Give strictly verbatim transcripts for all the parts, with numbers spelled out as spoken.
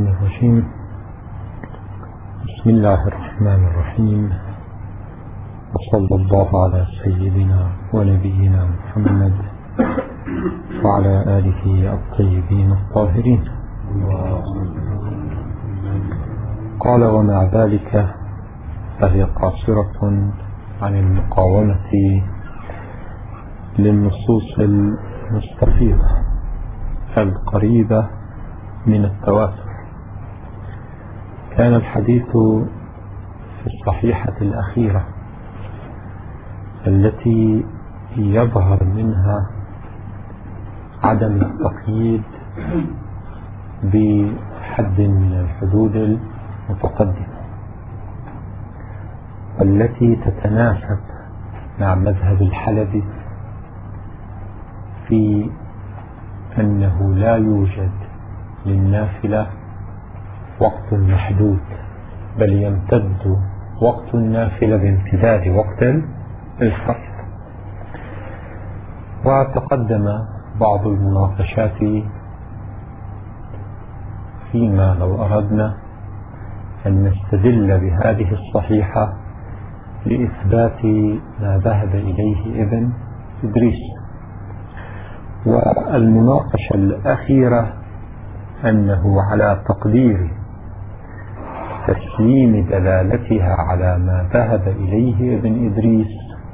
الرجيم. بسم الله الرحمن الرحيم، وصلى الله على سيدنا ونبينا محمد وعلى آله الطيبين الطاهرين. قال: ومع ذلك فهي قاصرة عن المقاومة للنصوص المستفيضة القريبة من التواتر. كان الحديث في الصحيحة الأخيرة التي يظهر منها عدم التقييد بحد من الحدود المتقدمة، والتي تتناسب مع مذهب الحلبي في أنه لا يوجد للنافلة وقت محدود، بل يمتد وقت النافلة بامتداد وقت الفرض. وتقدم بعض المناقشات فيما لو أردنا أن نستدل بهذه الصحيحة لإثبات ما ذهب إليه ابن إدريس. والمناقشة الأخيرة أنه على تقدير تسليم دلالتها على ما ذهب إليه ابن إدريس،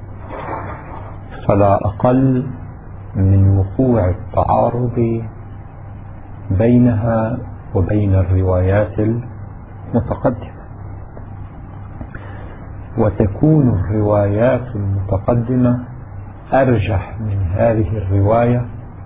فلا أقل من وقوع التعارض بينها وبين الروايات المتقدمة، وتكون الروايات المتقدمة أرجح من هذه الرواية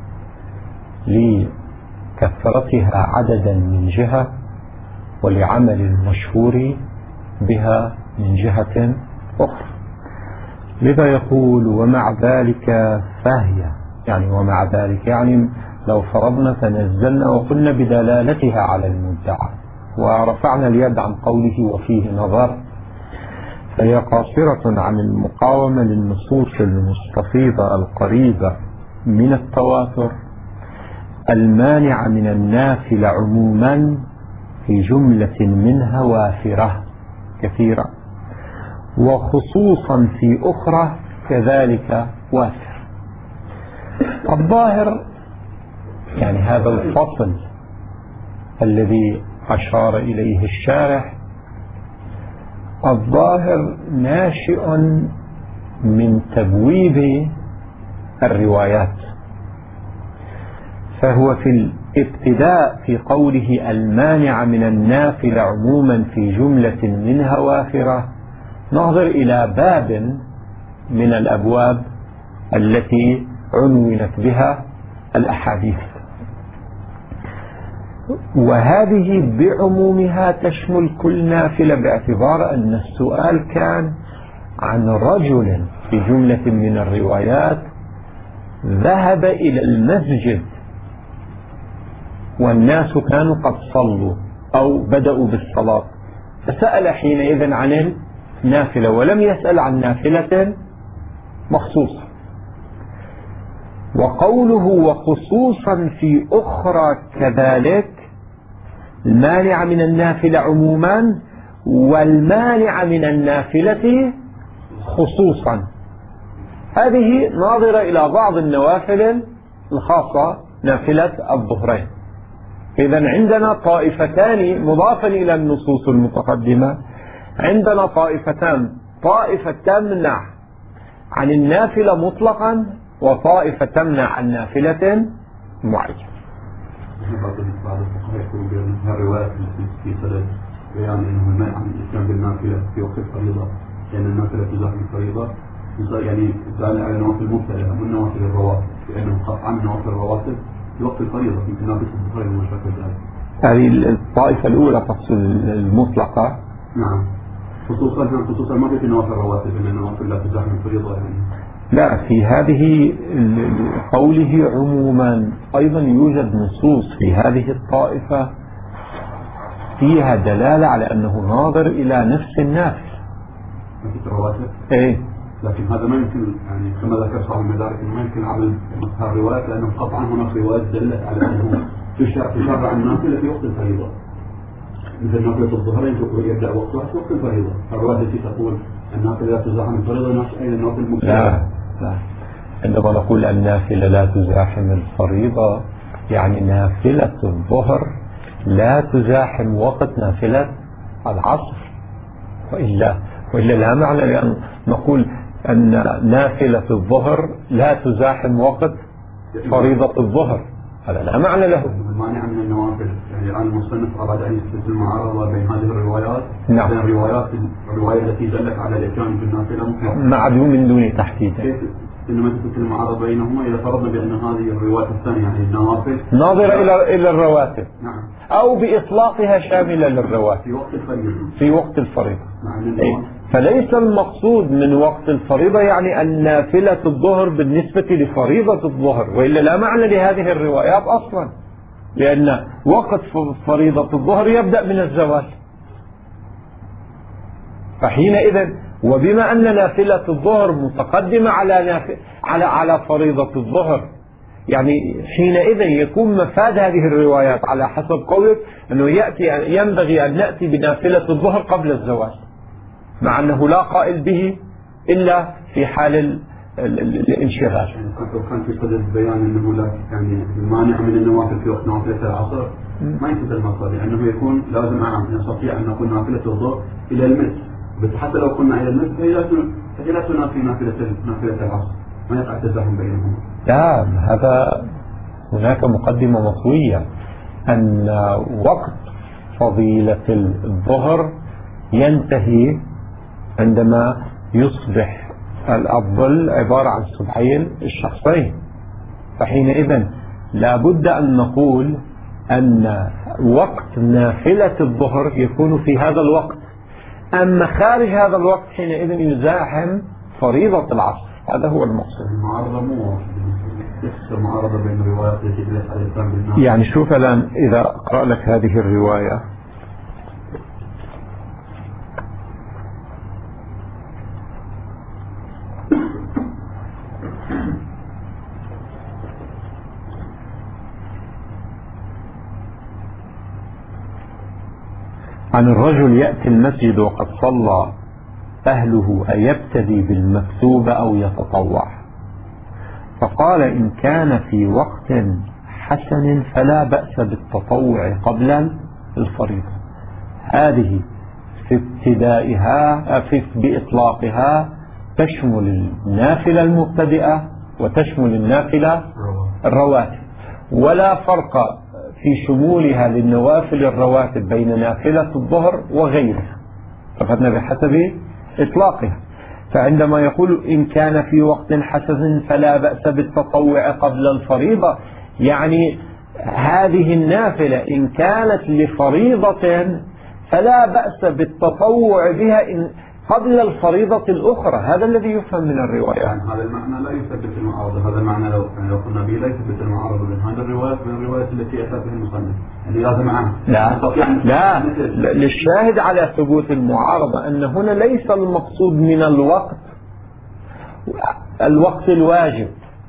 لكثرتها عددا من جهة، ولعمل المشهور بها من جهة أخرى. لذا يقول: ومع ذلك فهي، يعني ومع ذلك يعني لو فرضنا فنزلنا وقلنا بدلالتها على المدعى ورفعنا اليد عن قوله وفيه نظر، فهي قاصرة عن المقاومة للنصوص المستفيضة القريبة من التواتر المانعة من النافلة عموما في جملة منها وافرة كثيرة، وخصوصا في أخرى كذلك وافر. الظاهر يعني هذا الفصل الذي أشار إليه الشارح، الظاهر ناشئ من تبويب الروايات، فهو في الابتداء في قوله المانع من النافلة عموما في جملة منها وافرة نظر إلى باب من الأبواب التي عنونت بها الأحاديث، وهذه بعمومها تشمل كل نافلة، باعتبار أن السؤال كان عن رجل في جملة من الروايات ذهب إلى المسجد والناس كانوا قد صلوا أو بدأوا بالصلاة، فسأل حينئذ عن النافلة ولم يسأل عن نافلة مخصوصة. وقوله وخصوصا في أخرى كذلك، المانع من النافلة عموما والمانع من النافلة خصوصا، هذه ناظرة إلى بعض النوافل الخاصة نافلة الظهرين. إذن عندنا طائفتان مضافا إلى النصوص المتقدمة، عندنا طائفتان، طائفة تمنع عن النافلة مطلقا وطائفة تمنع عن نافلة معينة. بعض الفقهاء يقولون بأن الروايات التي في سند بيان أنه المانع عن الإتيان بالنافلة في وقت الفريضة، لأن النافلة في ظهر الفريضة يعني دال على نوافل مبتدأة من نوافل الرواتب، لأنه قطعا من نوافل الرواتب في وقت الفريضة يمكن نابس البخاري وما شابه ذلك. هذه الطائفة الأولى تقصد المطلقة. نعم، خصوصا خصوصا ما في نوافل الرواتب، لأن النوافل لا تزاحم الفريضة يعني. لا، في هذه قوله عموما أيضا يوجد نصوص في هذه الطائفة فيها دلالة على أنه ناظر إلى نفس النافل. نفس الرواتب؟ إيه، لكن هذا ما يمكن، يعني كما ذكر صاحب المدارك ما يمكن عمل مثل الروايات، لأنه قطعا هناك روايات دلت على أنه تشرع النافلة في وقت الفريضة. مثل نافلة الظهر يبدأ وقتها في وقت الفريضة. الرواية التي تقول النافلة لا تزاحم الفريضة نفس أي النافلة المكتوبة. لا لا، عندما نقول النافلة لا تزاحم الفريضة يعني نافلة الظهر لا تزاحم وقت نافلة العصر، وإلا وإلا لا معنى لأن نقول أن نافلة الظهر لا تزاحم وقت فريضة الظهر، هذا لا معنى له. المانع من النوافل يعني الآن المصنف أراد أن يثبت المعارضة بين هذه الروايات. نعم. بين الروايات الرواية التي دلت على الإتيان بالنافلة مطلقا معدوم من دون تحديد. كيف إنما تثبت المعارضة بينهما إذا فرضنا بأن هذه الرواية الثانية يعني النوافل ناظرة إلى إلى الرواتب. نعم. أو بإطلاقها شاملة للرواتب في وقت الفريضة. في وقت الفريضة. نعم. فليس المقصود من وقت الفريضة يعني أن نافلة الظهر بالنسبة لفريضة الظهر، وإلا لا معنى لهذه الروايات أصلا، لأن وقت فريضة الظهر يبدأ من الزوال. فحينئذ وبما أن نافلة الظهر متقدمة على نافل على على فريضة الظهر، يعني حينئذ يكون مفاد هذه الروايات على حسب قولك أنه يأتي ينبغي أن نأتي بنافلة الظهر قبل الزوال، مع أنه لا قائل به إلا في حال الانشغال. يعني كان في صدد بيان أنه لا يعني المانع من النوافل في وقت نافلة العصر ما يثبت المقصد، لأنه يكون لازم أن نستطيع أن نقول نافلة الظهر إلى المثل، بس حتى لو كنا إلى المثل فهي لا تنافي نافلة نافلة العصر، ما يقع تزاحم بينهما. لا، هذا هناك مقدمة مطوية أن وقت فضيلة الظهر ينتهي عندما يصبح الظل عبارة عن صبحين الشخصين، فحينئذ لا بد أن نقول أن وقت نافلة الظهر يكون في هذا الوقت، أما خارج هذا الوقت حينئذ يزاحم فريضة العصر. هذا هو المقصود. المعارضة مو المعارضة بين الروايات التي دلت على الإتيان بالنافلة. يعني شوف الآن إذا أقرأ لك هذه الرواية عن الرجل يأتي المسجد وقد صلى أهله أيبتدي بالمكتوبة أو يتطوع، فقال إن كان في وقت حسن فلا بأس بالتطوع قبل الفريضة. هذه في ابتدائها في بإطلاقها تشمل النافلة المبتدئة وتشمل النافلة الرواتب، ولا فرق في شمولها للنوافل الرواتب بين نافلة الظهر وغيرها، فقدنا بحسب إطلاقها. فعندما يقول إن كان في وقت حسن فلا بأس بالتطوع قبل الفريضة، يعني هذه النافلة إن كانت لفريضة فلا بأس بالتطوع بها إن قبل الفريضة الأخرى. هذا الذي يفهم من الرواية. يعني هذا المعنى لا يثبت المعارضة، هذا المعنى لو لو قلنا به لا يثبت المعارضة بين هذه الروايات وبين الروايات التي أتى بها المصنف، يعني لازم معها. لا لا للشاهد على ثبوت المعارضة أن هنا ليس المقصود من الوقت الوقت الواجب،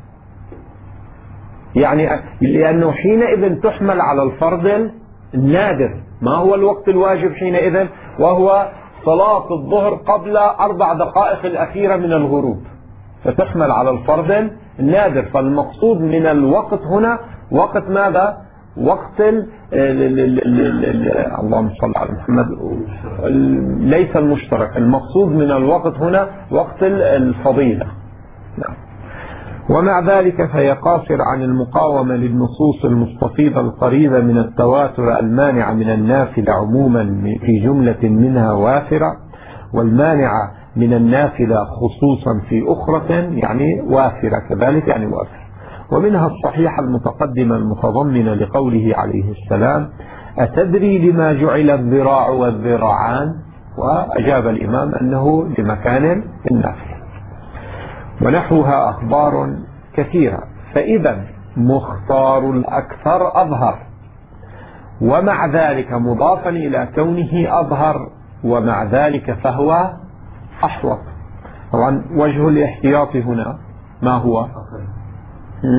يعني لأنه حينئذ تحمل على الفرض النادر. ما هو الوقت الواجب حينئذ؟ وهو صلاة الظهر قبل أربع دقائق الأخيرة من الغروب، فتحمل على الفرض النادر. فالمقصود من الوقت هنا وقت ماذا؟ وقت ال ال ال ال ال اللهم صل على محمد، ليس المشترك. المقصود من الوقت هنا وقت الفضيلة. نعم. ومع ذلك فهي قاصر عن المقاومة للنصوص المستفيضة القريبة من التواتر المانعة من النافلة عموما في جملة منها وافرة، والمانعة من النافلة خصوصا في أخرى يعني وافرة كذلك، يعني وافرة. ومنها الصحيحة المتقدمة المتضمنة لقوله عليه السلام أتدري لما جعل الذراع والذراعان؟ وأجاب الإمام أنه لمكان النافلة. ونحوها أخبار كثيرة. فإذا مختار الأكثر أظهر، ومع ذلك مضافا إلى كونه أظهر ومع ذلك فهو أحوط. طبعا وجه الاحتياط هنا ما هو؟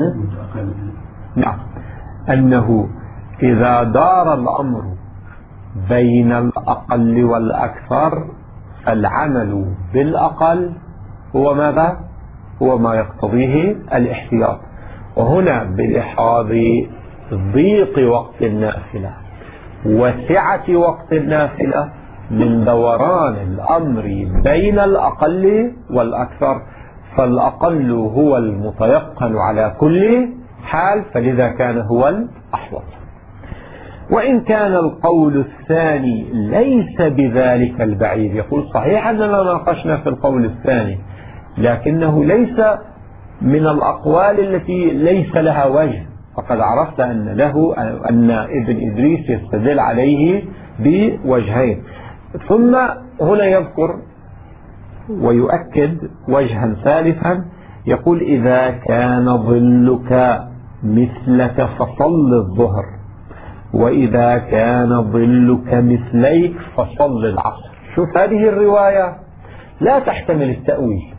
نعم، أنه إذا دار الأمر بين الأقل والأكثر، العمل بالأقل هو ماذا؟ هو ما يقتضيه الاحتياط. وهنا بلحاظ ضيق وقت النافلة وسعة وقت النافلة من دوران الأمر بين الأقل والأكثر، فالأقل هو المتيقن على كل حال، فلذا كان هو الأحوط. وإن كان القول الثاني ليس بذلك البعيد، يقول صحيح أننا ناقشنا في القول الثاني لكنه ليس من الأقوال التي ليس لها وجه، فقد عرفت أن له أن ابن إدريس يستدل عليه بوجهين. ثم هنا يذكر ويؤكد وجها ثالثا، يقول إذا كان ظلك مثلك فصل الظهر، وإذا كان ظلك مثليك فصل العصر. شوف هذه الرواية لا تحتمل التأويل.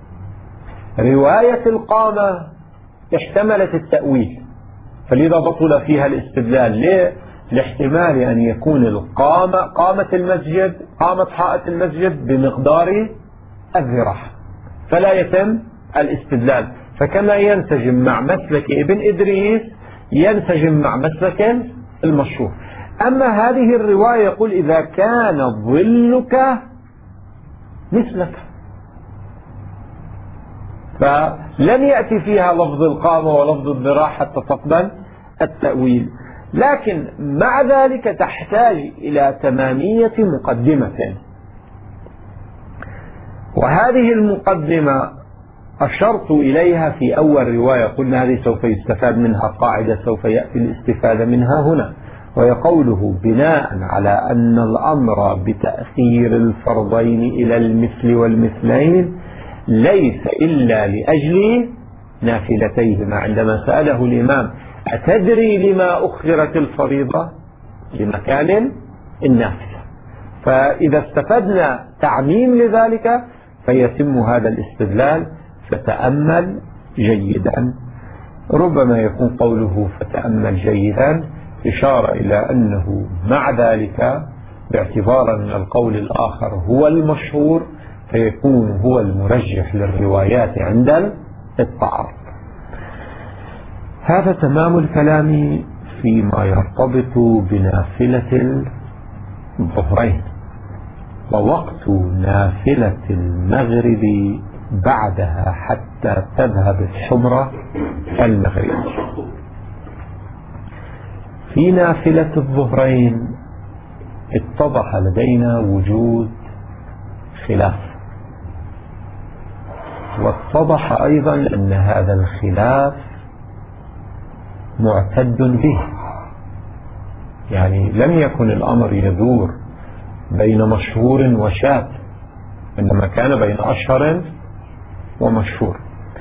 رواية القامة احتملت التأويل، فلذا بطل فيها الاستدلال. ليه؟ لاحتمال أن يكون القامة قامة المسجد قامة حائط المسجد بمقدار الذراع، فلا يتم الاستدلال. فكما ينسجم مع مسلك ابن إدريس ينسجم مع مسلك المشهور. أما هذه الرواية يقول إذا كان ظلك مثلك، فلم يأتي فيها لفظ القامة ولفظ الذراع حتى تقبل التأويل، لكن مع ذلك تحتاج إلى تمامية مقدمة. وهذه المقدمة أشرت إليها في أول رواية، قلنا هذه سوف يستفاد منها قاعدة سوف يأتي الاستفادة منها هنا، وهي قوله بناء على أن الأمر بتأخير الفرضين إلى المثل والمثلين ليس إلا لأجل نافلتيهما. عندما سأله الإمام أتدري لما أخرت الفريضة؟ لمكان النافلة. فإذا استفدنا تعميم لذلك فيتم هذا الاستدلال. فتأمل جيدا، ربما يكون قوله فتأمل جيدا إشارة إلى أنه مع ذلك باعتبار أن القول الآخر هو المشهور فيكون هو المرجح للروايات عند التعارض. هذا تمام الكلام فيما يرتبط بنافلة الظهرين. ووقت نافلة المغرب بعدها حتى تذهب الحمرة المغرب. في نافلة الظهرين اتضح لدينا وجود خلاف، واتضح أيضا أن هذا الخلاف معتد به، يعني لم يكن الأمر يدور بين مشهور وشاذ، إنما كان بين أشهر ومشهور.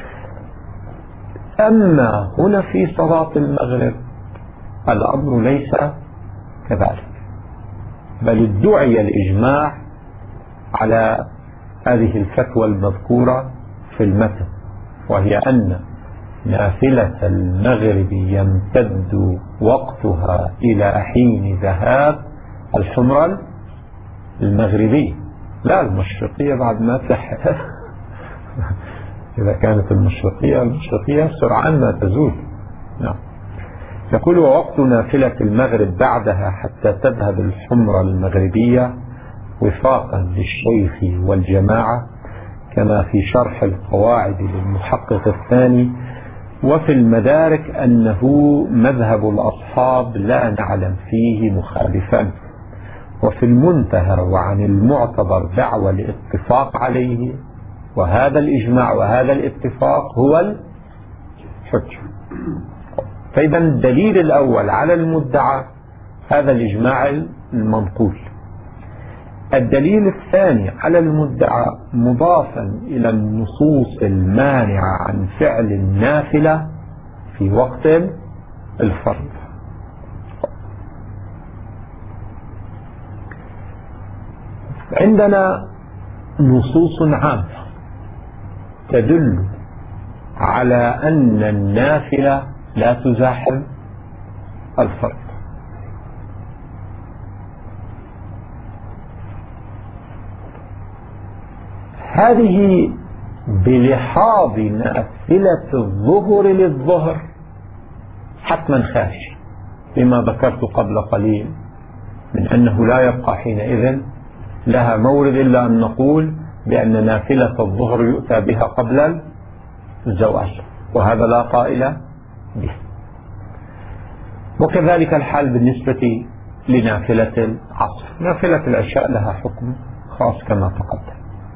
أما هنا في صلاة المغرب الأمر ليس كذلك، بل ادعي الإجماع على هذه الفتوى المذكورة في المتن، وهي أن نافلة المغرب يمتد وقتها إلى حين ذهاب الحمرة المغربي، لا المشرقية بعد ما تحت. إذا كانت المشرقية المشرقية سرعان ما تزول. نعم. يقول ووقت نافلة المغرب بعدها حتى تذهب الحمرة المغربية وفاقا للشيخ والجماعة كما في شرح القواعد للمحقق الثاني. وفي المدارك أنه مذهب الأصحاب لا نعلم فيه مخالفا. وفي المنتهى وعن المعتبر دعوى الاتفاق عليه، وهذا الإجماع وهذا الاتفاق هو الحجة. فإذا الدليل الأول على المدعى هذا الإجماع المنقول. الدليل الثاني على المدعى مضافا إلى النصوص المانعة عن فعل النافلة في وقت الفرض. عندنا نصوص عامة تدل على أن النافلة لا تزاحم الفرض. هذه بلحاظ نافلة الظهر للظهر حتما خاشي، لما ذكرت قبل قليل من أنه لا يبقى حينئذ لها مورد إلا أن نقول بأن نافلة الظهر يؤتى بها قبل الزواج، وهذا لا قائل به. وكذلك الحال بالنسبة لنافلة العصر. نافلة العشاء لها حكم خاص كما تقدم،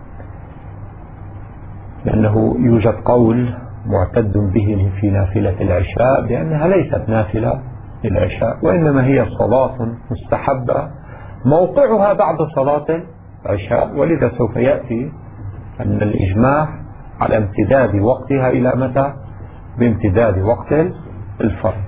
لأنه يوجد قول معتد به في نافلة العشاء بأنها ليست نافلة للعشاء، وإنما هي صلاة مستحبة موقعها بعد صلاة العشاء، ولذا سوف يأتي أن الإجماع على امتداد وقتها إلى متى؟ بامتداد وقت الفرض.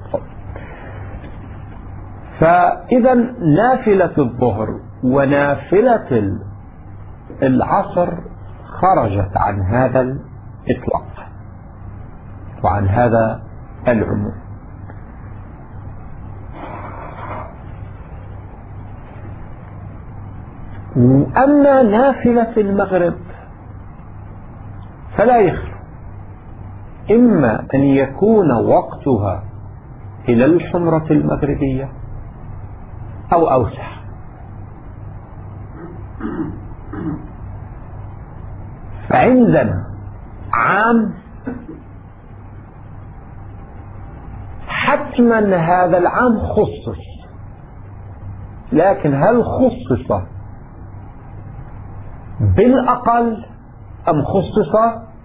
فإذا نافلة الظهر ونافلة العصر خرجت عن هذا الإطلاق وعن هذا العموم. أما نافلة المغرب فلا يخلو إما أن يكون وقتها إلى الحمرة المغربية أو أوسع، فعندنا عام حتما هذا العام خصص، لكن هل خصص بالأقل أم خصص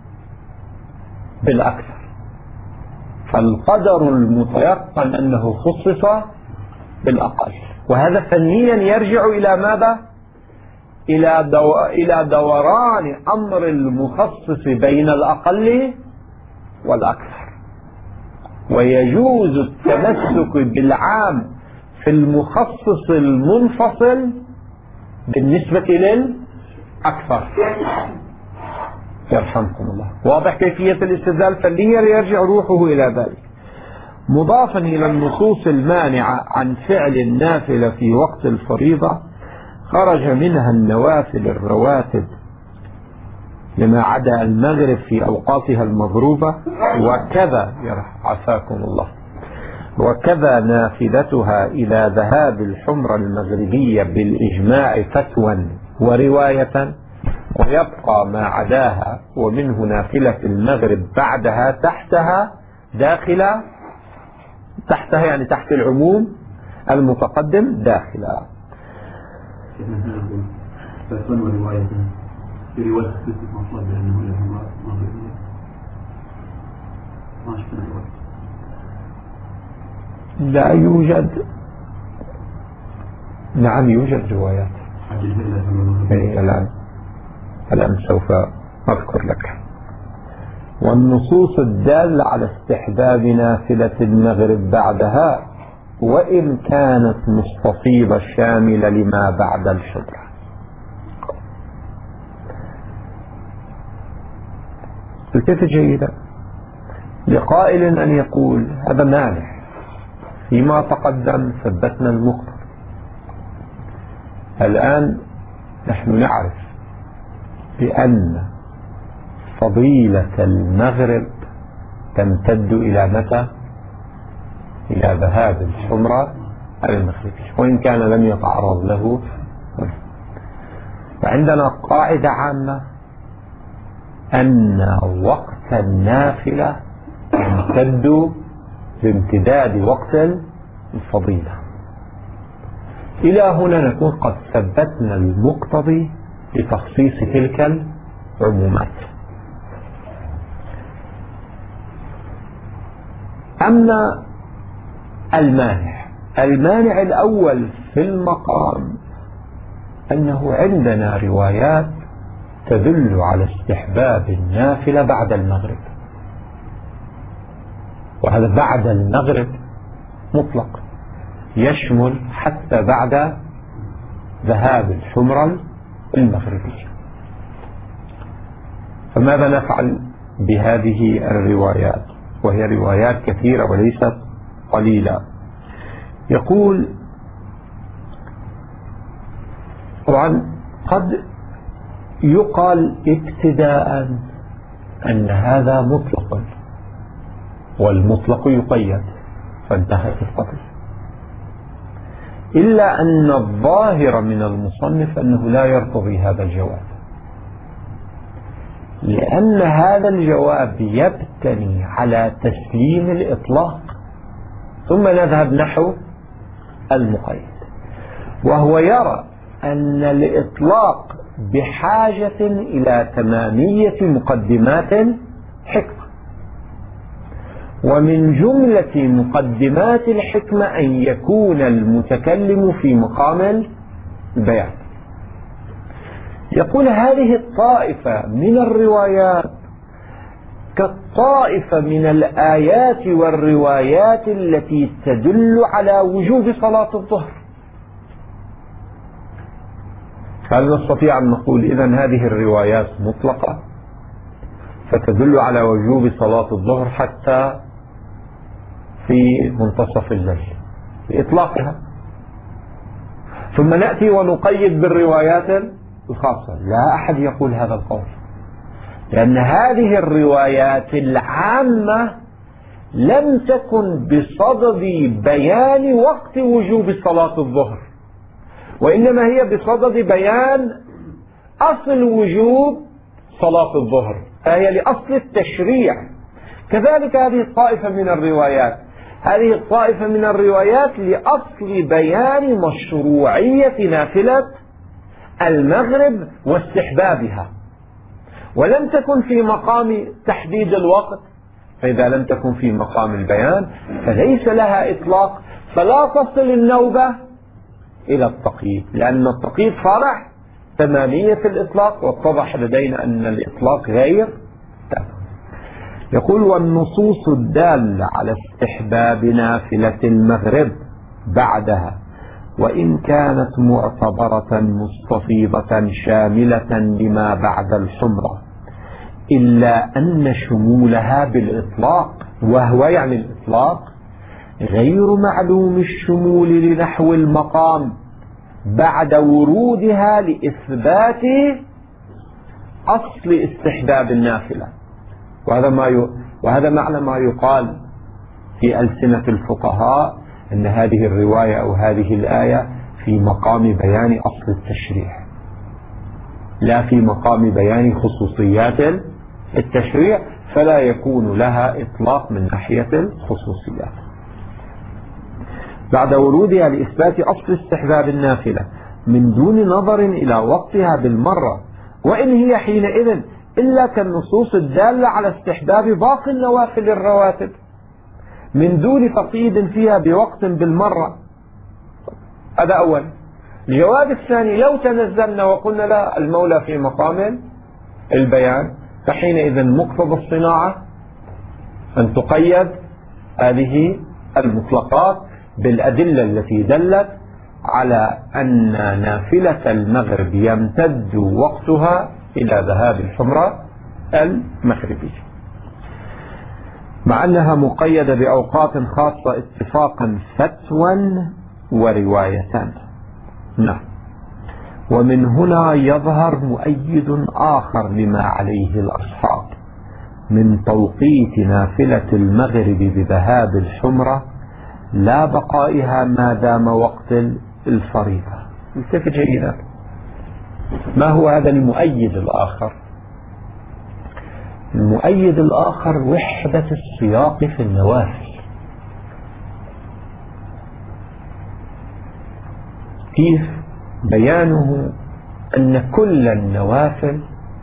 بالأكثر؟ فالقدر المتيقن أنه خصص بالأقل، وهذا فنيا يرجع إلى ماذا؟ إلى دو... إلى دوران أمر المخصص بين الأقل والأكثر، ويجوز التمسك بالعام في المخصص المنفصل بالنسبة للأكثر. يرحمكم الله. واضح كيفية الاستدلال؟ فنيا يرجع روحه إلى ذلك، مضافا إلى النصوص المانعة عن فعل النافلة في وقت الفريضة خرج منها النوافل الرواتب لما عدا المغرب في أوقاتها المضروبة، وكذا عافاكم الله وكذا نافلتها إلى ذهاب الحمرة المغربية بالإجماع فتوى ورواية، ويبقى ما عداها ومنه نافلة المغرب بعدها تحتها داخلة، تحتها يعني تحت العموم المتقدم داخلة. فتوى ورواية في رواية خصيصة مطلب بأنه لهم مغربية ما شفنا الوقت. لا يوجد. نعم يوجد روايات. إيه الآن الآن سوف أذكر لك. والنصوص الدالة على استحباب نافلة المغرب بعدها وإن كانت مستفيضة شاملة لما بعد الحمرة. الكيف جيدة لقائل أن يقول هذا مانع، فيما تقدم ثبتنا المقتضى، الآن نحن نعرف بأن فضيلة المغرب تمتد إلى متى؟ إلى ذهاب الحمرة المغربية، وإن كان لم يتعرض له. وعندنا قاعدة عامة أن وقت النافلة يمتد بامتداد وقت الفضيلة. إلى هنا نكون قد ثبتنا المقتضي لتخصيص تلك العمومات. أما المانع المانع الأول في المقام أنه عندنا روايات تدل على استحباب النافلة بعد المغرب، وهذا بعد المغرب مطلق يشمل حتى بعد ذهاب الحمرة المغربية. فماذا نفعل بهذه الروايات؟ وهي روايات كثيرة وليست قليلة. يقول طبعا قد يقال ابتداء أن هذا مطلق، والمطلق يقيد، فانتهت القضية. إلا أن الظاهر من المصنف أنه لا يرتضي هذا الجواب، لأن هذا الجواب يبتني على تسليم الإطلاق ثم نذهب نحو المقيد، وهو يرى أن الإطلاق بحاجة إلى تمامية مقدمات حكمة، ومن جملة مقدمات الحكمة أن يكون المتكلم في مقام البيان. يقول هذه الطائفة من الروايات كالطائفة من الآيات والروايات التي تدل على وجوب صلاة الظهر. هل نستطيع أن نقول إذن هذه الروايات مطلقة فتدل على وجوب صلاة الظهر حتى في منتصف الليل بإطلاقها، ثم نأتي ونقيد بالروايات الخاصة؟ لا أحد يقول هذا القول، لأن هذه الروايات العامة لم تكن بصدد بيان وقت وجوب صلاة الظهر، وإنما هي بصدد بيان أصل وجوب صلاة الظهر، فهي لأصل التشريع. كذلك هذه الطائفة من الروايات هذه الطائفة من الروايات لأصل بيان مشروعية نافلة المغرب واستحبابها، ولم تكن في مقام تحديد الوقت، فإذا لم تكن في مقام البيان فليس لها إطلاق، فلا تصل النوبة إلى التقييد، لأن التقييد فرع تمامية الإطلاق، واتضح لدينا أن الإطلاق غير تمام. يقول والنصوص الدالة على استحباب نافلة المغرب بعدها وإن كانت معتبرة مستفيضة شاملة لما بعد الحمرة، إلا أن شمولها بالإطلاق، وهو يعني الإطلاق غير معلوم الشمول لنحو المقام بعد ورودها لإثبات أصل استحباب النافلة. وهذا ما ي... وهذا معنى ما يقال في ألسنة الفقهاء أن هذه الرواية أو هذه الآية في مقام بيان أصل التشريع، لا في مقام بيان خصوصيات التشريع، فلا يكون لها إطلاق من ناحية الخصوصيات. بعد ورودها لإثبات أصل استحباب النافلة من دون نظر إلى وقتها بالمرة، وإن هي حينئذ إلا كالنصوص الدالة على استحباب باقي النوافل الرواتب من دون تقييد فيها بوقت بالمرة. هذا أول. الجواب الثاني: لو تنزلنا وقلنا لا، المولى في مقام البيان، فحينئذ مقتضى الصناعة أن تقيد هذه المطلقات بالأدلة التي دلت على أن نافلة المغرب يمتد وقتها إلى ذهاب الحمرة المغربية، مع أنها مقيدة بأوقات خاصة اتفاقا فتوى ورواية. نعم. ومن هنا يظهر مؤيد آخر لما عليه الأصحاب من توقيت نافلة المغرب بذهاب الحمرة لا بقائها ما دام وقت الفريضة. التفت جيدا، ما هو هذا المؤيد الآخر؟ المؤيد الآخر وحدة السياق في النوافل. كيف؟ بيانه أن كل النوافل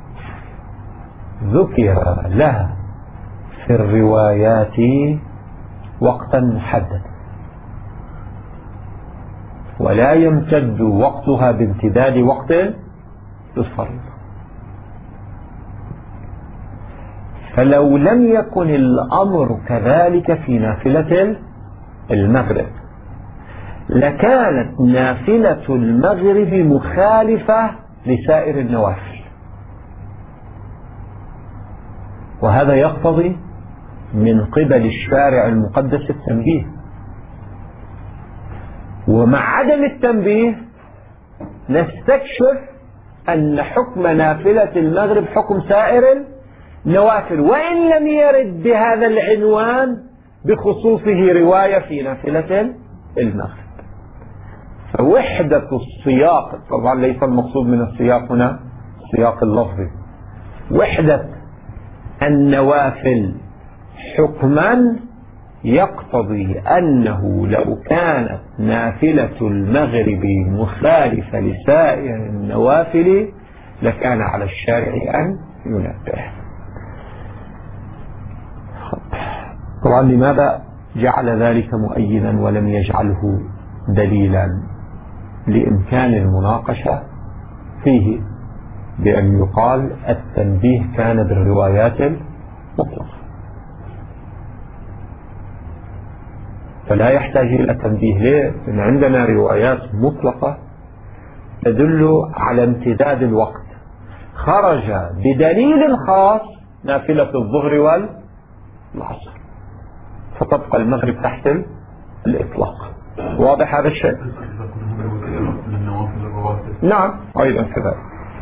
ذكر لها في الروايات وقتا محددا، ولا يمتد وقتها بامتداد وقت الفريضة. فلو لم يكن الأمر كذلك في نافلة المغرب لكانت نافلة المغرب مخالفة لسائر النوافل، وهذا يقتضي من قبل الشارع المقدس التنبيه، ومع عدم التنبيه نستكشف أن حكم نافلة المغرب حكم سائر النوافل، وإن لم يرد بهذا العنوان بخصوصه رواية في نافلة المغرب. فوحدة السياق، طبعا ليس المقصود من السياق هنا السياق اللفظي، وحدة النوافل حكما يقتضي أنه لو كانت نافلة المغرب مخالفة لسائر النوافل لكان على الشارع أن ينبه. طبعا لماذا جعل ذلك مؤيدا ولم يجعله دليلا؟ لإمكان المناقشة فيه، بأن يقال التنبيه كان بالروايات المطلقة، فلا يحتاج إلى تنبيه. ليه؟ إن عندنا روايات مطلقة تدل على امتداد الوقت، خرج بدليل خاص نافلة الظهر والعصر، فتبقى المغرب تحت الإطلاق. واضح هذا الشيء؟ نعم أيضا كذلك.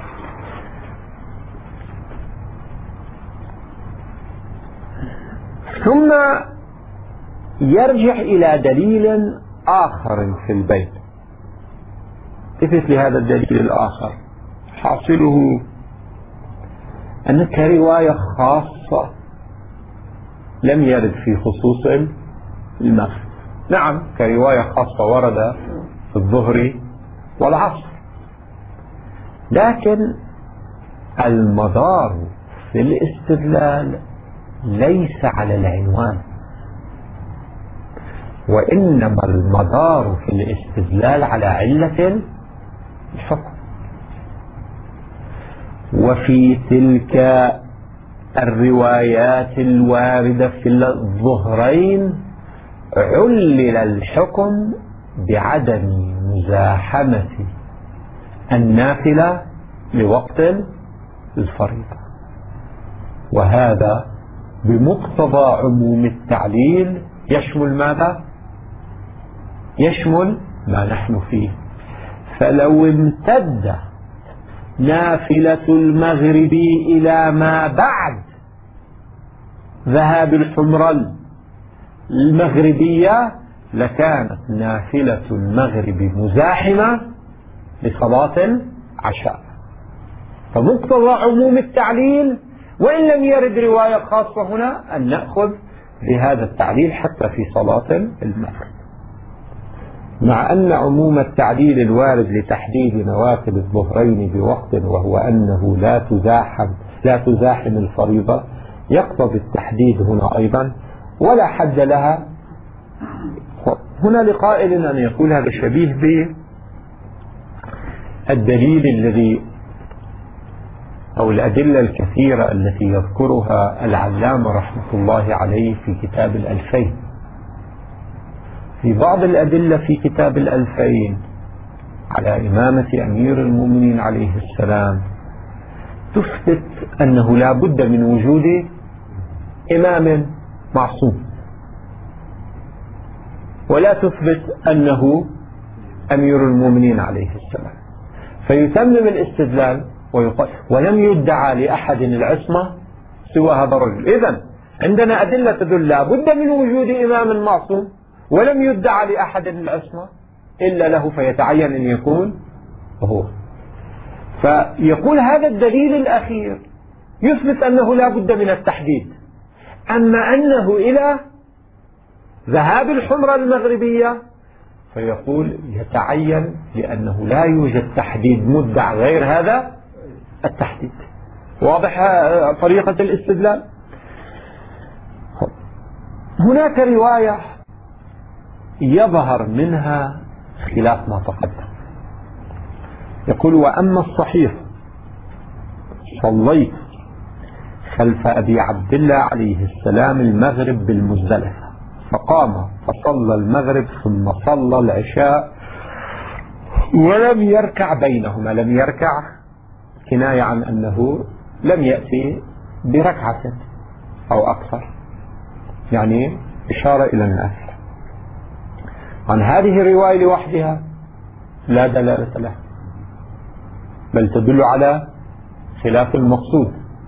ثم يرجع إلى دليل آخر في البيت. التفت لهذا الدليل الآخر، حاصله أن كرواية خاصة لم يرد في خصوص المغرب. نعم كرواية خاصة ورد في الظهر والعصر، لكن المدار في الاستدلال ليس على العنوان، وإنما المدار في الاستدلال على علة الحكم. وفي تلك الروايات الواردة في الظهرين علل الحكم بعدم مزاحمة النافلة لوقت الفريضة، وهذا بمقتضى عموم التعليل يشمل ماذا؟ يشمل ما نحن فيه. فلو امتد نافلة المغرب إلى ما بعد ذهاب الحمرة المغربية لكانت نافلة المغرب مزاحمة لصلاة العشاء. فمقتضى عموم التعليل وإن لم يرد رواية خاصة هنا أن نأخذ بهذا التعليل حتى في صلاة المغرب، مع أن عموم التعليل الوارد لتحديد نوافل الظهرين بوقت وهو أنه لا تزاحم لا تزاحم الفريضة يقتضي التحديد هنا أيضا ولا حد لها. هنا لقائل أن يقول هذا شبيه بالدليل الذي أو الأدلة الكثيرة التي يذكرها العلامة رحمة الله عليه في كتاب الألفين. في بعض الأدلة في كتاب الألفين على إمامة أمير المؤمنين عليه السلام تثبت أنه لا بد من وجود إمام معصوم، ولا تثبت أنه أمير المؤمنين عليه السلام، فيتمم الاستدلال ويقال ولم يدعى لأحد العصمة سوى هذا الرجل. إذن عندنا أدلة تدل لا بد من وجود إمام معصوم ولم يدعى لأحد العصمة إلا له، فيتعين أن يكون هو. فيقول هذا الدليل الأخير يثبت أنه لا بد من التحديد، أما أنه إلى ذهاب الحمرة المغربية فيقول يتعين لأنه لا يوجد تحديد مدعى غير هذا التحديد. واضح طريقة الاستدلال؟ هناك رواية يظهر منها خلاف ما تقدم. يقول وأما الصحيح صليت خلف أبي عبد الله عليه السلام المغرب بالمزدلفة، فقام فصلى المغرب ثم صلى العشاء ولم يركع بينهما. لم يركع كناية عن أنه لم يأتي بركعة أو أكثر، يعني إشارة إلى النافلة. عن هذه الرواية لوحدها لا دلالة لها، بل تدل على خلاف المقصود،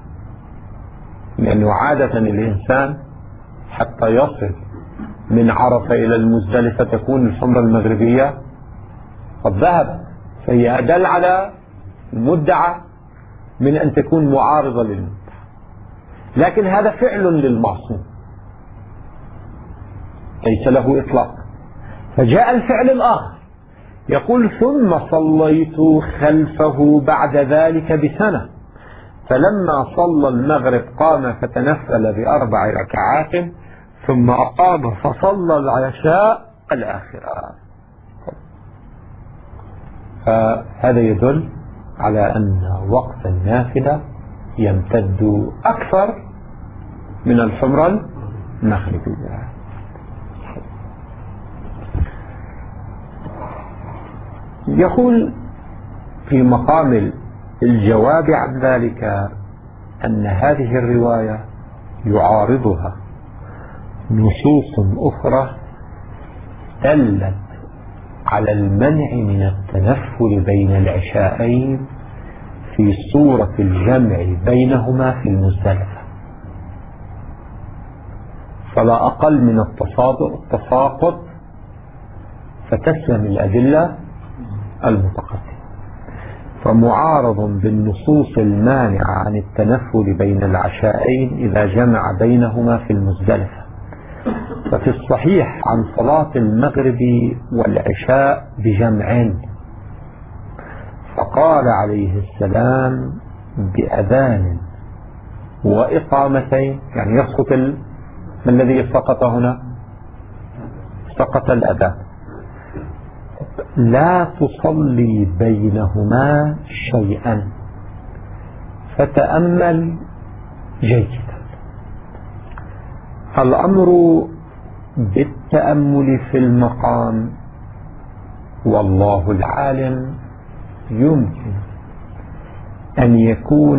لأنه عادة الإنسان حتى يصل من عرفة إلى المزدلفة تكون الحمرة المغربية قد ذهبت، فهي أدل على المدعى من أن تكون معارضة للمدعى، لكن هذا فعل للمعصوم ليس له إطلاق. فجاء الفعل الآخر يقول ثم صليت خلفه بعد ذلك بسنة، فلما صلى المغرب قام فتنفل بأربع ركعات ثم أقام فصلى العشاء الآخرة. فهذا يدل على أن وقت النافلة يمتد أكثر من الحمرة المغربية. يقول في مقام الجواب عن ذلك أن هذه الرواية يعارضها نصوص أخرى دلت على المنع من التنفل بين العشاءين في صورة الجمع بينهما في المزدلفة، فلا أقل من التساقط فتسلم الأدلة المتقدمة. فمعارض بالنصوص المانعة عن التنفل بين العشاءين إذا جمع بينهما في المزدلفة. ففي الصحيح عن صلاة المغرب والعشاء بجمعين، فقال عليه السلام بأذان وإقامتين، يعني يسقط ال... ما الذي سقط هنا؟ سقط الأذان. لا تصلي بينهما شيئا، فتأمل جيدا. الأمر بالتأمل في المقام والله العالم يمكن أن يكون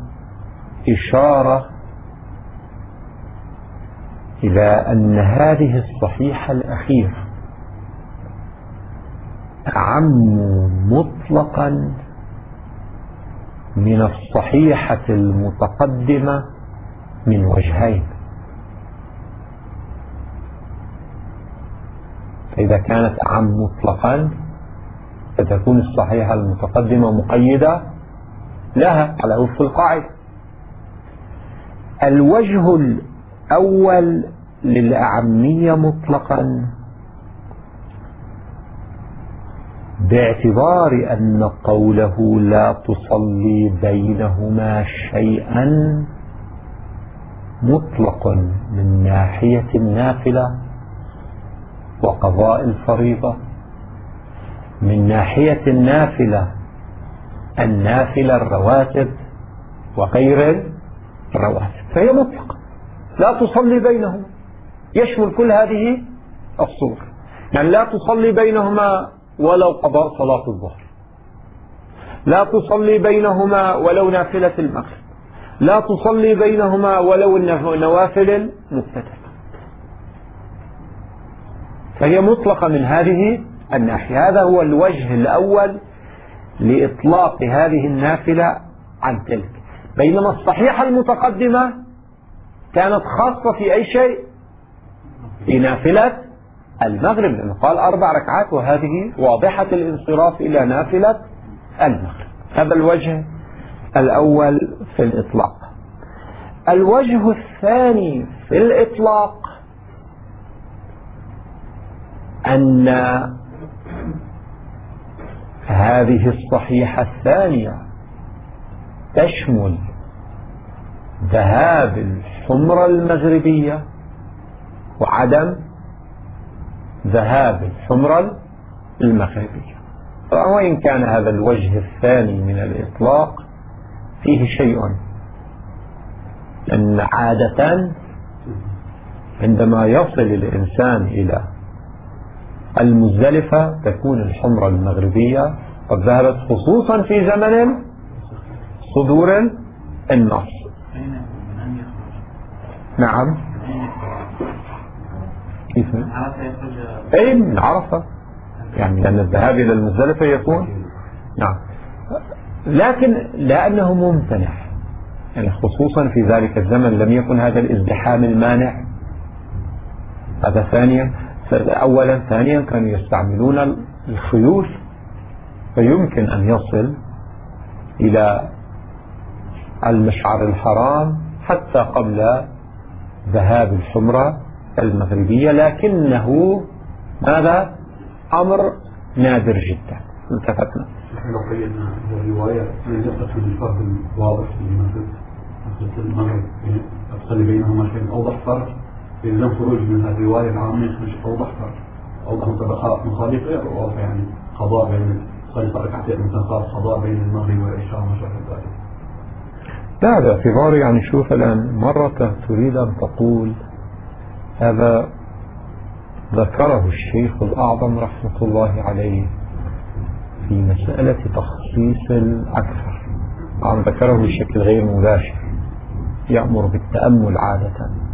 إشارة إلى أن هذه الصحيحة الأخيرة أعم مطلقا من الصحيحة المتقدمة من وجهين. فإذا كانت أعم مطلقا فتكون الصحيحة المتقدمة مقيدة لها على وفق القاعدة. الوجه الأول للأعمية مطلقا باعتبار أن قوله لا تصلي بينهما شيئا مطلق من ناحية النافلة وقضاء الفريضة، من ناحية النافلة النافلة الرواتب وغير الرواتب، فهي مطلقة لا تصلي بينهما، يشمل كل هذه الصور. يعني لا تصلي بينهما ولو قضاء صلاة الظهر، لا تصلي بينهما ولو نافلة المغرب، لا تصلي بينهما ولو النوافل المبتدأة، فهي مطلقة من هذه الناحية. هذا هو الوجه الأول لإطلاق هذه النافلة عن تلك، بينما الصحيحة المتقدمة كانت خاصة في أي شيء؟ في نافلة المغرب، لأنه قال أربع ركعات وهذه واضحة الانصراف إلى نافلة المغرب. هذا الوجه الأول في الإطلاق. الوجه الثاني في الإطلاق أن هذه الصحيحة الثانية تشمل ذهاب الحمرة المغربية وعدم ذهاب الحمرة المغربية. وإن كان هذا الوجه الثاني من الإطلاق فيه شيء، أن عادة عندما يصل الإنسان إلى المزدلفة تكون الحمرة المغربية قد ذهبت، خصوصا في زمن صدور النص. نعم، كيف؟ أي من عرفة، يعني لأن الذهاب إلى المزدلفة يكون نعم لكن لأنه ممتنع، يعني خصوصا في ذلك الزمن لم يكن هذا الازدحام المانع. هذا ثانيا أولا. ثانيا كانوا يستعملون الخيول، فيمكن أن يصل إلى المشعر الحرام حتى قبل ذهاب الحمرة المغربية، لكنه ماذا؟ أمر نادر جدا. التفتنا نحن لو قيدنا الرواية لن يقصد الفرق الواضح في مسألة المغرب أفصل بينهما شيء أوضح فرق، إذا خروج من الرواية العامة مش أوضح فرق، أوضح طبقات مخالفة غير واضح، يعني قضاء بين صلي ركعتين مثلا صار قضاء بين المغرب والعشاء وما شابه ذلك. لا باعتبار يعني شوف الآن مرة تريد أن تقول هذا ذكره الشيخ الأعظم رحمة الله عليه في مسألة تخصيص الأكثر، عم ذكره بشكل غير مباشر، يأمر بالتأمل عادة.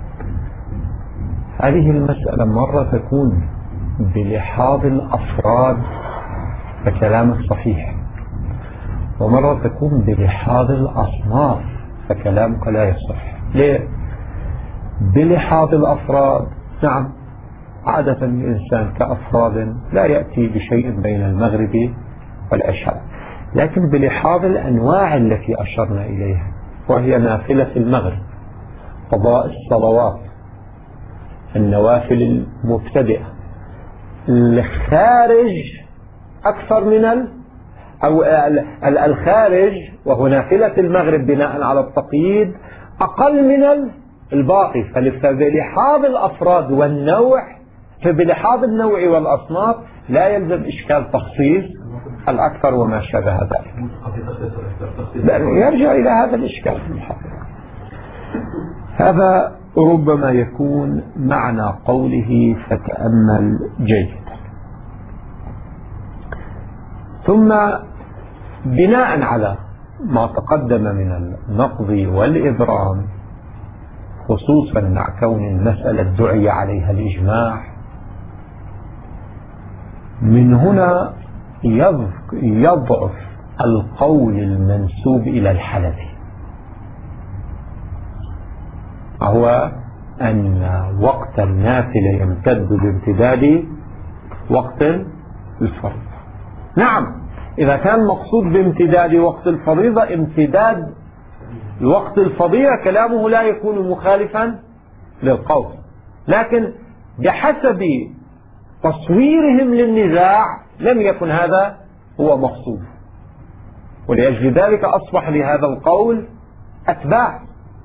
هذه المسألة مرة تكون بلحاظ الأفراد فكلامك صحيح، ومرة تكون بلحاظ الأصناف فكلامك لا يصح. ليه؟ بلحاظ الأفراد نعم، عادة الإنسان كأفراد لا يأتي بشيء بين المغرب والعشاء، لكن بلحاظ الأنواع التي أشرنا إليها وهي نافلة المغرب، قضاء الصلوات، النوافل المبتدئة، الخارج أكثر من ال أو الخارج وهو نافلة المغرب بناء على التقييد أقل من الباقي. فبلحاظ الأفراد والنوع، فبلحاظ النوع والأصناف لا يلزم إشكال تخصيص الأكثر وما شابه ذلك، يرجع إلى هذا الإشكال في الحقيقة. هذا ربما يكون معنى قوله فتأمل جيدا. ثم بناء على ما تقدم من النقض والإبرام، خصوصا مع كون المسألة دعي عليها الإجماع، من هنا يضعف القول المنسوب إلى الحلبي، وهو أن وقت النافلة يمتد بامتداد وقت الفريضة. نعم، إذا كان مقصود بامتداد وقت الفريضة امتداد وقت الفضيلة كلامه لا يكون مخالفا للقول، لكن بحسب تصويرهم للنزاع لم يكن هذا هو مقصود، ولأجل ذلك أصبح لهذا القول أتباع.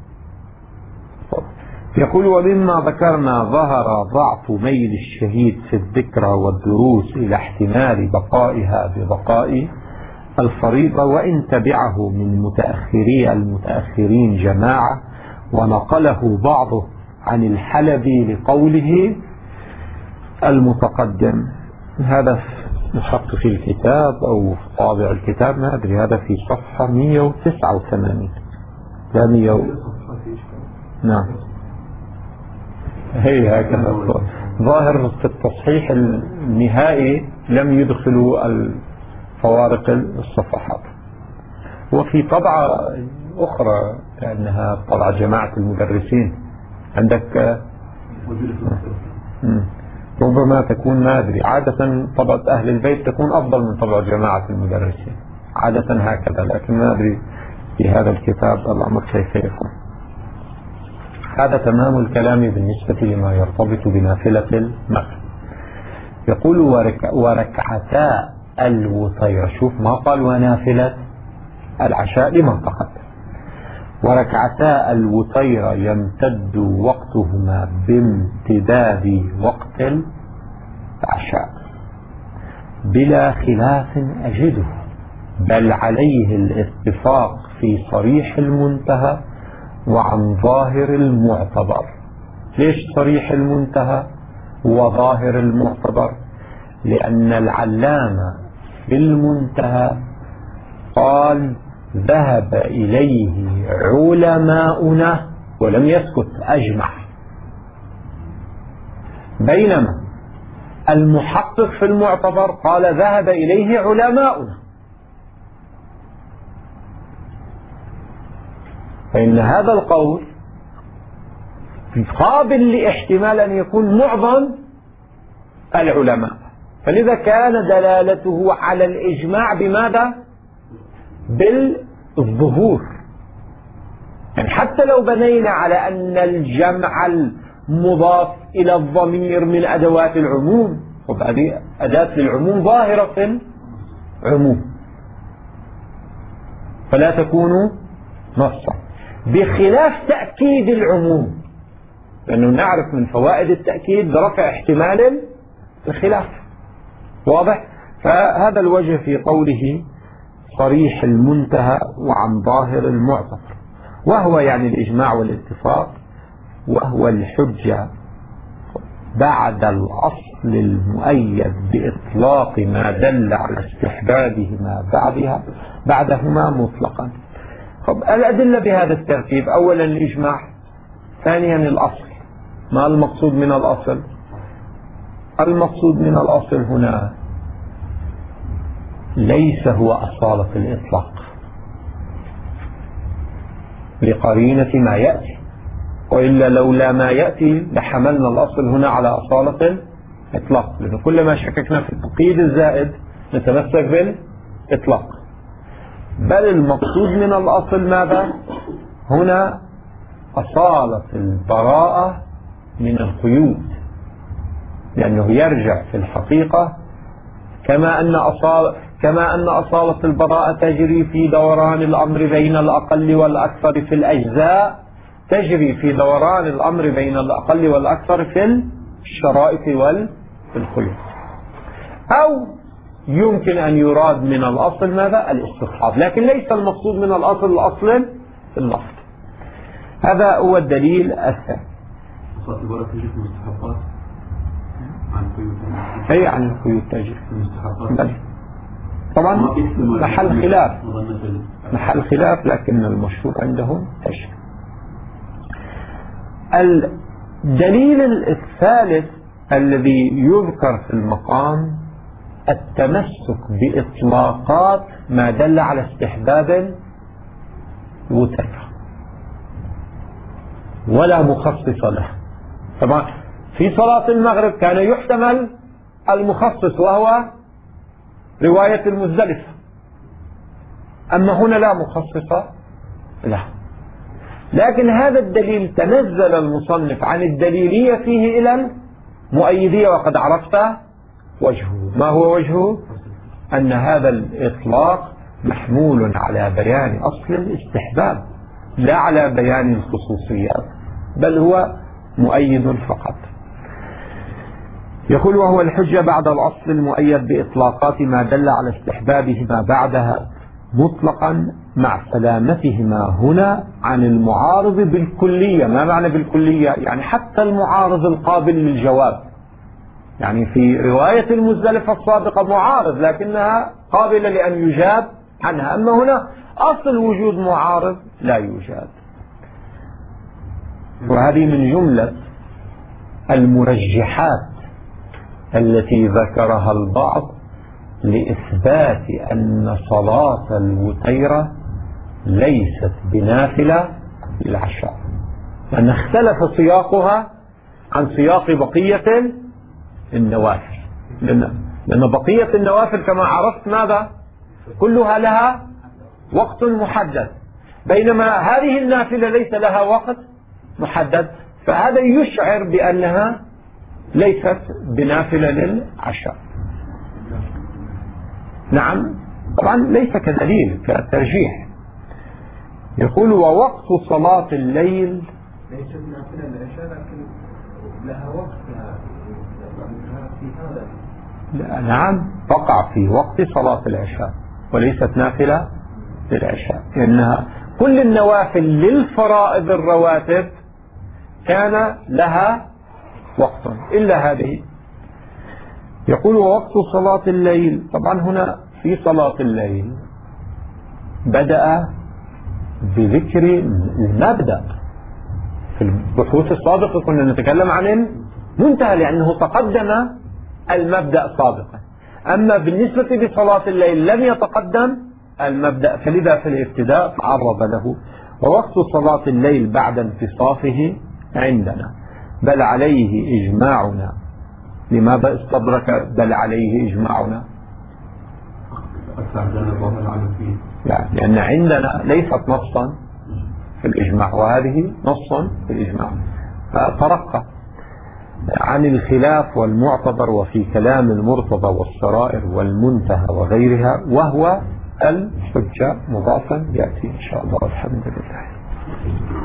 يقول ومما ذكرنا ظهر ضعف ميل الشهيد في الذكرى والدروس إلى احتمال بقائها ببقاء الفريضة، وإن تبعه من متأخري المتأخرين جماعة، ونقله بعضه عن الحلبي لقوله المتقدم. هذا نحط في الكتاب أو في طابع الكتاب ما أدري، هذا في صفحة مئة وتسعة وثمانين لا مئة و... نعم هي هكذا ظاهر في التصحيح النهائي لم يدخلوا الفوارق الصفحات. وفي طبعة أخرى لأنها طبعة جماعة المدرسين عندك ربما تكون ما أدري، عادة طبعة أهل البيت تكون أفضل من طبعة جماعة المدرسين عادة هكذا، لكن ما أدري في هذا الكتاب الأمر كيف يكون. هذا تمام الكلام بالنسبة لما يرتبط بنافلة المغرب. يقول ورك وركعتا الوتير، شوف ما قال ونافلة العشاء لما تقدم. وركعتا الوتير يمتد وقتهما بامتداد وقت العشاء بلا خلاف أجده، بل عليه الاتفاق في صريح المنتهى وعن ظاهر المعتبر. ليش صريح المنتهى وظاهر المعتبر؟ لأن العلامة في المنتهى قال ذهب إليه علماؤنا ولم يسكت، أجمع، بينما المحقق في المعتبر قال ذهب إليه علماؤنا. فإن هذا القول قابل لاحتمال أن يكون معظم العلماء، فلذا كان دلالته على الإجماع بماذا؟ بالظهور. يعني حتى لو بنينا على أن الجمع المضاف إلى الضمير من أدوات العموم، وهذه أداة للعموم ظاهرة في العموم فلا تكون نصا، بخلاف تأكيد العموم، لأنه نعرف من فوائد التأكيد برفع احتمال الخلاف. واضح؟ فهذا الوجه في قوله صريح المنتهى وعن ظاهر المعتبر، وهو يعني الإجماع والاتفاق، وهو الحجة بعد الأصل المؤيد بإطلاق ما دل على استحبابه ما بعدها بعدهما مطلقا. طب الأدلة بهذا الترتيب: أولا الإجماع، ثانيا الأصل. ما المقصود من الأصل؟ المقصود من الأصل هنا ليس هو أصالة الإطلاق لقرينة ما يأتي، وإلا لولا ما يأتي لحملنا الأصل هنا على أصالة الإطلاق، لأن كلما شككنا في التقييد الزائد نتمسك بالإطلاق. بل المقصود من الأصل ماذا؟ هنا أصالة البراءة من القيود، لأنه يرجع في الحقيقة كما أن أصالة كما أن أصالة البراءة تجري في دوران الأمر بين الأقل والأكثر في الأجزاء، تجري في دوران الأمر بين الأقل والأكثر في الشرائط والقيود. أو يمكن أن يراد من الأصل ماذا؟ الاستصحاب، لكن ليس المقصود من الأصل الأصل اللفظ. هذا هو الدليل الثاني. أي عن القيود تجري طبعا محل خلاف محل خلاف لكن المشهور عندهم تجري. الدليل الثالث الذي يذكر في المقام التمسك بإطلاقات ما دل على استحباب الوتر ولا مخصص له. طبعا في صلاة المغرب كان يحتمل المخصص وهو رواية المزدلفة، أما هنا لا مخصص له. لكن هذا الدليل تنزل المصنف عن الدليلية فيه إلى المؤيدية، وقد عرفت وجهه. ما هو وجهه؟ أن هذا الإطلاق محمول على بيان أصل الاستحباب لا على بيان الخصوصيات، بل هو مؤيد فقط. يقول: وهو الحجة بعد الأصل المؤيد بإطلاقات ما دل على استحبابه ما بعدها مطلقا مع سلامتهما هنا عن المعارض بالكلية. ما معنى بالكلية؟ يعني حتى المعارض القابل للجواب، يعني في رواية المزدلفة السابقة معارض لكنها قابلة لأن يجاب عنها، أما هنا أصل وجود معارض لا يوجد. وهذه من جملة المرجحات التي ذكرها البعض لإثبات أن صلاة الوتيرة ليست بنافلة للعشاء، لأن اختلف سياقها عن سياق بقية النوافل، لأن بقية النوافل كما عرفت ماذا؟ كلها لها وقت محدد، بينما هذه النافلة ليس لها وقت محدد، فهذا يشعر بأنها ليست بنافلة للعشاء. نعم، طبعا ليس كدليل كترجيح. يقول: ووقت صلاة الليل ليست نافلة للعشاء لكن لها وقت في هذا. لا، نعم، تقع في وقت صلاة العشاء وليست نافلة للعشاء، لأنها كل النوافل للفرائض الرواتب كان لها وقت إلا هذه. يقول: ووقت صلاة الليل. طبعا هنا في صلاة الليل بدأ بذكر المبدأ. في البحوث السابقة كنا نتكلم عن المنتهى لأنه تقدم المبدأ سابقا، أما بالنسبة لصلاة الليل لم يتقدم المبدأ، فلذا في الابتداء تعرض له. ووقت صلاة الليل بعد انتصافه عندنا بل عليه إجماعنا. لماذا استدرك بل عليه إجماعنا؟ يعني لأن عندنا ليست نصا في الإجماع، وهذه نص في الإجماع، فترقى عن الخلاف والمعتبر وفي كلام المرتضى والسرائر والمنتهى وغيرها، وهو الحجة مضافا يأتي إن شاء الله. الحمد لله.